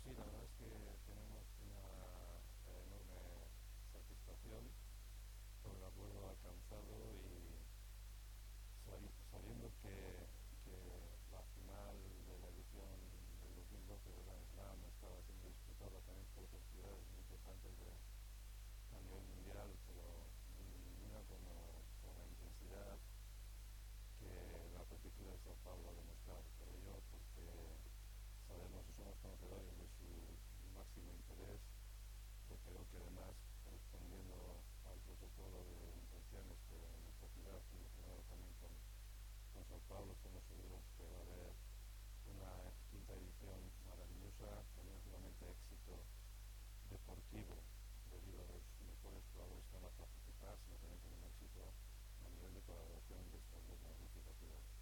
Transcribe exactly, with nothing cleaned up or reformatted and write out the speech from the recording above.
sí, la verdad es que tenemos una eh, enorme satisfacción por el acuerdo alcanzado y sabi- sabiendo que, que la final de la edición del dos mil doce del Grand Slam estaba siendo disputada también por otras ciudades muy importantes de, a nivel mundial, pero ninguna como con la intensidad que la Athletic de Sao Paulo ha demostrado. Por ello, porque sabemos y somos conocedores de su máximo interés, yo creo que además, respondiendo al protocolo de intenciones que nuestra ciudad tiene firmado también con, con Sao Paulo, estamos seguros que va a haber una quinta edición maravillosa, con no solamente éxito deportivo debido a los mejores jugadores que van a participar, sino también con un éxito a nivel de colaboración de estas dos magníficas ciudades.